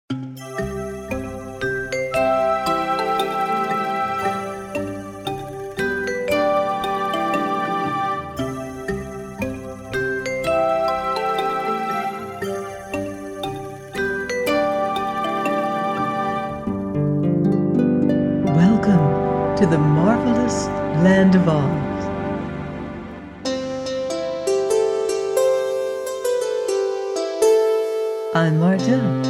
Welcome to the marvelous land of Oz. I'm Martha,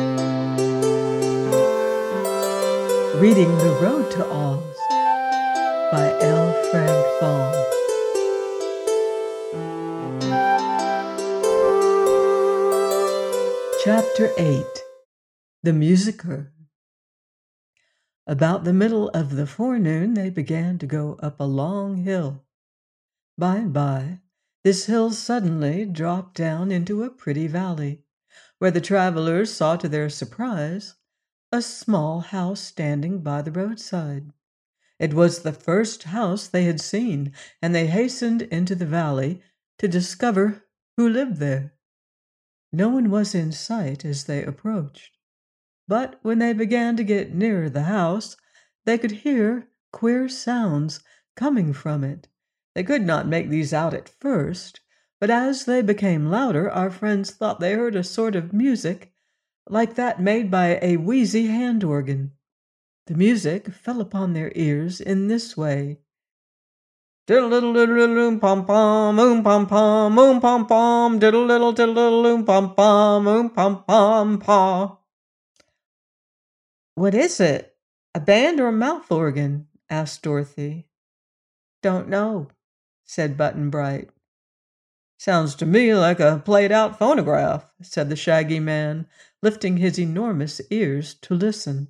reading The Road to Oz by L. Frank Baum. Chapter 8. The Musicker. About the middle of the forenoon, they began to go up a long hill. By and by, this hill suddenly dropped down into a pretty valley, where the travelers saw to their surprise a small house standing by the roadside. It was the first house they had seen, and they hastened into the valley to discover who lived there. No one was in sight as they approached. But when they began to get nearer the house, they could hear queer sounds coming from it. They could not make these out at first, but as they became louder, our friends thought they heard a sort of music like that made by a wheezy hand organ. The music fell upon their ears in this way. Diddle-diddle-diddle-oom pom-pom, oom pom-pom, oom pom-pom, diddle-diddle-diddle-oom pom-pom, oom pom-pom-paw. "What is it? A band or a mouth organ?" asked Dorothy. "Don't know," said Button-Bright. "Sounds to me like a played-out phonograph," said the Shaggy Man, lifting his enormous ears to listen.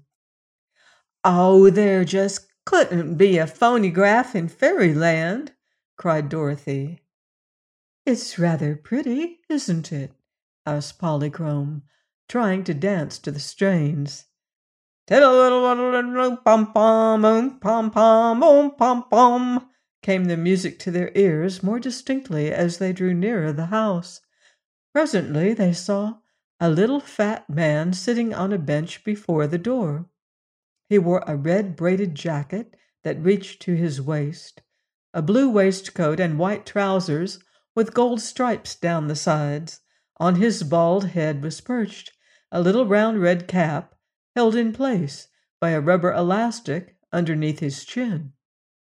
"Oh, there just couldn't be a phonograph in Fairyland," cried Dorothy. "It's rather pretty, isn't it?" asked Polychrome, trying to dance to the strains. "Tiddle-diddle-diddle-oom pom-pom, oom pom-pom, oom pom-pom," came the music to their ears more distinctly as they drew nearer the house. Presently they saw a little fat man sitting on a bench before the door. He wore a red braided jacket that reached to his waist, a blue waistcoat and white trousers with gold stripes down the sides. On his bald head was perched a little round red cap, held in place by a rubber elastic underneath his chin.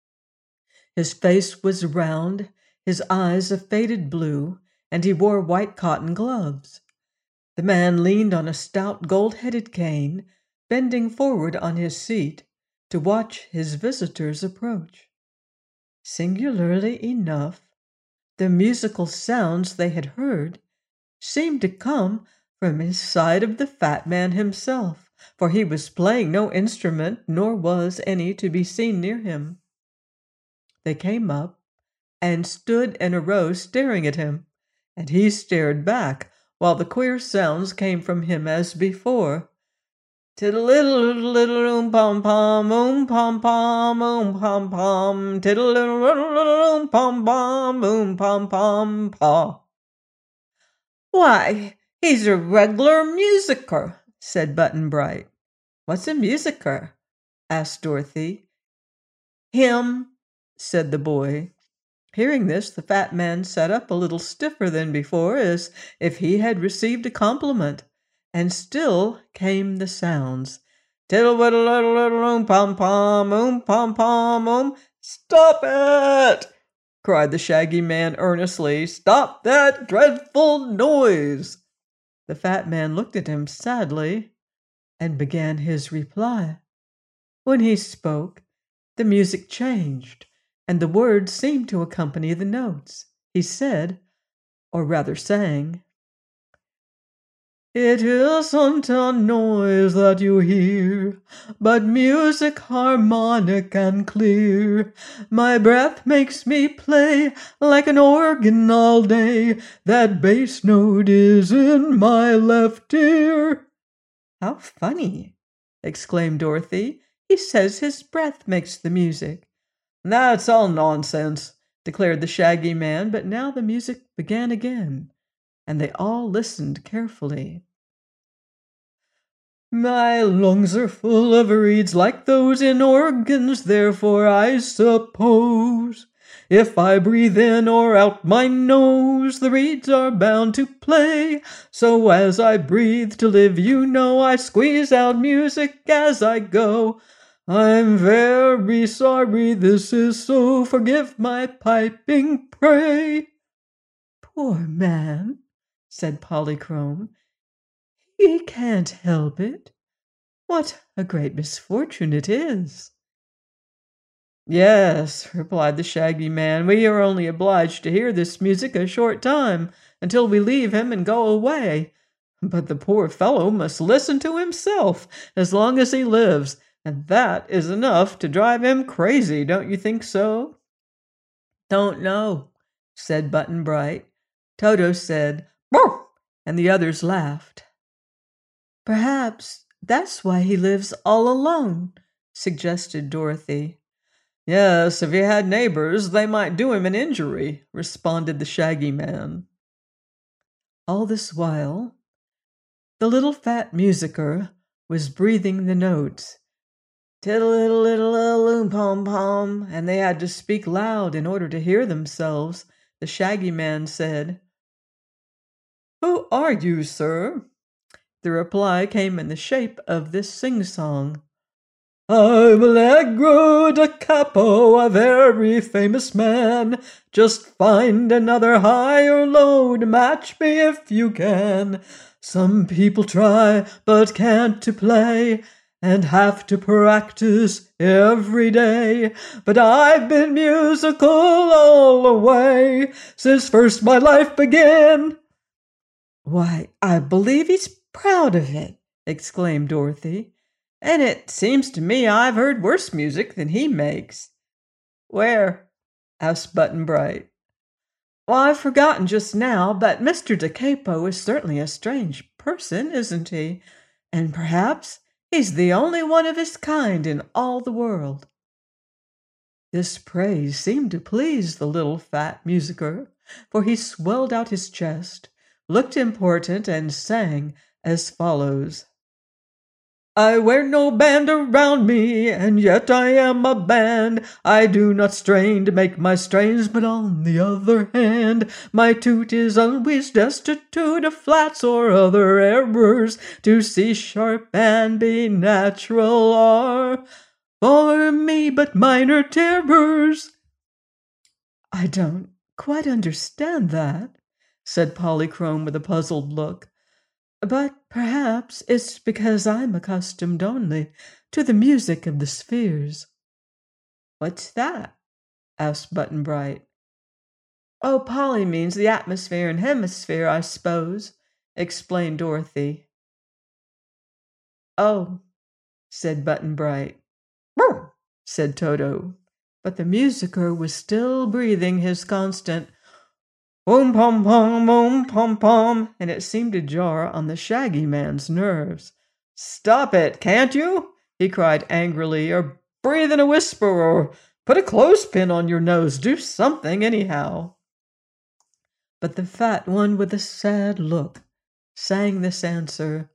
His face was round, his eyes a faded blue, and he wore white cotton gloves. The man leaned on a stout gold-headed cane, bending forward on his seat to watch his visitors approach. Singularly enough, the musical sounds they had heard seemed to come from inside of the fat man himself, for he was playing no instrument, nor was any to be seen near him. They came up and stood in a row staring at him, and he stared back, while the queer sounds came from him as before. Tiddle-diddle-diddle-oom pom-pom, oom pom-pom, oom pom-pom, tiddle-diddle-diddle-oom pom-pom, oom pom-pom-paw. "Why, he's a reg'lar musicker," said Button-Bright. "What's a musicker?" asked Dorothy. "Him," said the boy. Hearing this, the fat man sat up a little stiffer than before, as if he had received a compliment, and still came the sounds. Tiddle-widdle-diddle-oom pom-pom, oom pom-pom, oom. "Stop it!" cried the Shaggy Man earnestly. "Stop that dreadful noise!" The fat man looked at him sadly and began his reply. When he spoke, the music changed, and the words seemed to accompany the notes. He said, or rather sang, "It isn't a noise that you hear, but music harmonic and clear. My breath makes me play like an organ all day. That bass note is in my left ear." "How funny!" exclaimed Dorothy. "He says his breath makes the music." "That's all nonsense," declared the Shaggy Man, but now the music began again, and they all listened carefully. My lungs are full of reeds like those in organs, therefore I suppose if I breathe in or out my nose, the reeds are bound to play. So as I breathe to live, you know, I squeeze out music as I go. I'm very sorry this is so, forgive my piping, pray. Poor man, said Polychrome. He can't help it. What a great misfortune it is. Yes, replied the Shaggy Man, we are only obliged to hear this music a short time, until we leave him and go away. But the poor fellow must listen to himself as long as he lives, and that is enough to drive him crazy, don't you think so? Don't know, said Button-Bright. Toto said, "Boff!" and the others laughed. Perhaps that's why he lives all alone, suggested Dorothy. Yes, if he had neighbors, they might do him an injury, responded the Shaggy Man. All this while, the little fat musicker was breathing the notes, tiddle-iddle-iddle-loom-pom-pom, and they had to speak loud in order to hear themselves. The Shaggy Man said, "Who are you, sir?" The reply came in the shape of this sing-song. I'm Allegro da Capo, a very famous man. Just find another high or low to match me if you can. Some people try, but can't to play, and have to practice every day. But I've been musical all the way, since first my life began. Why, I believe he's proud of it, exclaimed Dorothy. And it seems to me I've heard worse music than he makes. Where? Asked Button-Bright. Well, I've forgotten just now, but Mr. Da Capo is certainly a strange person, isn't he? And perhaps he's the only one of his kind in all the world. This praise seemed to please the little fat musicker, for he swelled out his chest, looked important, and sang as follows. I wear no band around me, and yet I am a band. I do not strain to make my strains, but on the other hand, my toot is always destitute of flats or other errors. To C sharp and B natural are for me but minor terrors. I don't quite understand that, said Polychrome with a puzzled look. But perhaps it's because I'm accustomed only to the music of the spheres. What's that? Asked Button-Bright. Oh, Polly means the atmosphere and hemisphere, I suppose, explained Dorothy. Oh, said Button-Bright. Brr, said Toto, but the musicker was still breathing his constant boom-pom-pom, and it seemed to jar on the Shaggy Man's nerves. Stop it, can't you? He cried angrily, or breathe in a whisper, or put a clothespin on your nose. Do something, anyhow. But the fat one with a sad look sang this answer.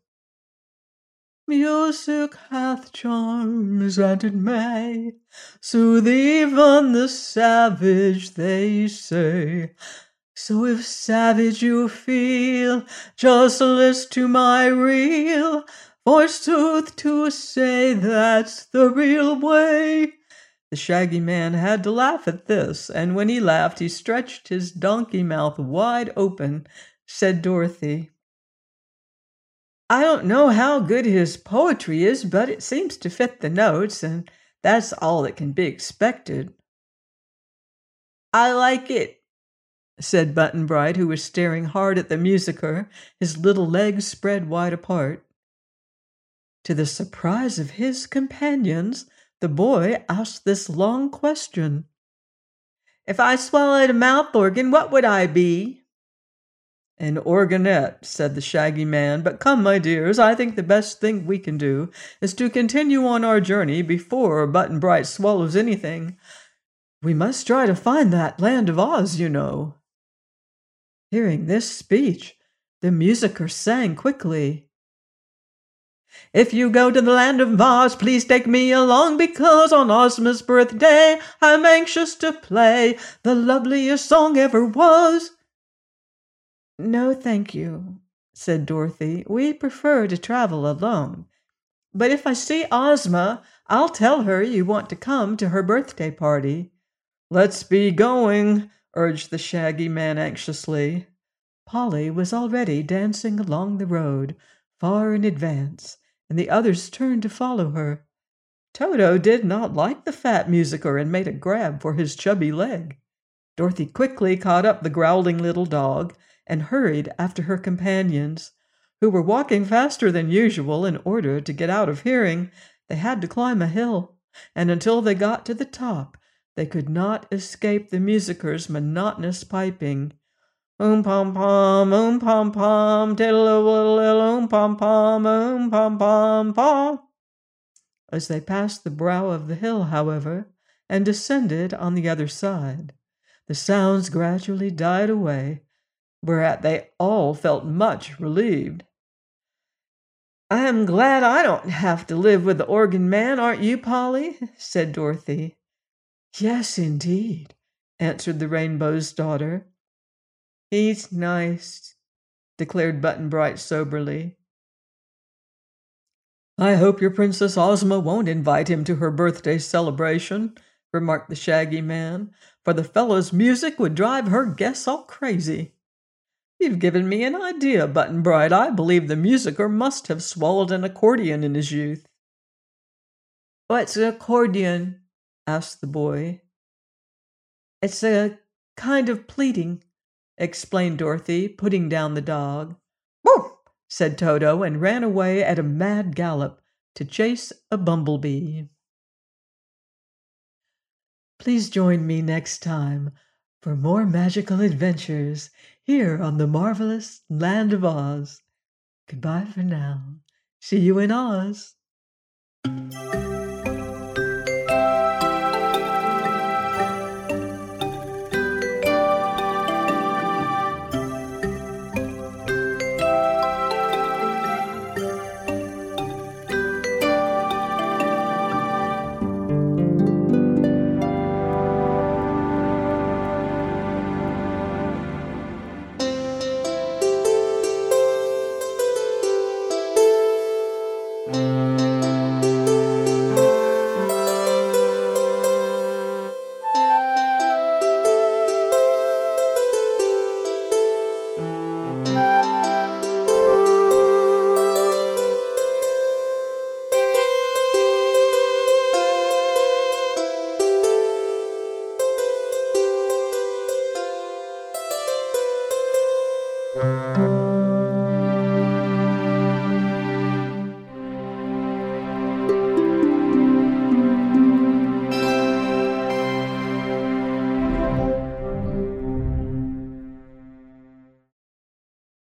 Music hath charms, and it may soothe even the savage, they say. So if savage you feel, just listen to my reel, forsooth to say that's the real way. The Shaggy Man had to laugh at this, and when he laughed he stretched his donkey mouth wide open. Said Dorothy, I don't know how good his poetry is, but it seems to fit the notes, and that's all that can be expected. I like it, said Button-Bright, who was staring hard at the musicker, his little legs spread wide apart. To the surprise of his companions, the boy asked this long question. If I swallowed a mouth organ, what would I be? An organette, said the Shaggy Man. But come, my dears, I think the best thing we can do is to continue on our journey before Button-Bright swallows anything. We must try to find that land of Oz, you know. Hearing this speech, the musicker sang quickly. If you go to the land of Oz, please take me along, because on Ozma's birthday I'm anxious to play the loveliest song ever was. No, thank you, said Dorothy. We prefer to travel alone. But if I see Ozma, I'll tell her you want to come to her birthday party. Let's be going, urged the Shaggy Man anxiously. Polly was already dancing along the road, far in advance, and the others turned to follow her. Toto did not like the fat musicker and made a grab for his chubby leg. Dorothy quickly caught up the growling little dog and hurried after her companions, who were walking faster than usual in order to get out of hearing. They had to climb a hill, and until they got to the top, they could not escape the musicer's monotonous piping. Pom-pom, pom-pom, tiddle-a-widdle, pom-pom, pom-pom. As they passed the brow of the hill, however, and descended on the other side, the sounds gradually died away, whereat they all felt much relieved. "I'm glad I don't have to live with the organ man, aren't you, Polly?" said Dorothy. "Yes, indeed," answered the Rainbow's Daughter. "He's nice," declared Button-Bright soberly. "I hope your Princess Ozma won't invite him to her birthday celebration," remarked the Shaggy Man, "for the fellow's music would drive her guests all crazy." "You've given me an idea, Button-Bright. I believe the musicker must have swallowed an accordion in his youth." "What's an accordion?" asked the boy. "It's a kind of pleating," explained Dorothy, putting down the dog. "Woof!" said Toto, and ran away at a mad gallop to chase a bumblebee. Please join me next time for more magical adventures here on the marvelous Land of Oz. Goodbye for now. See you in Oz.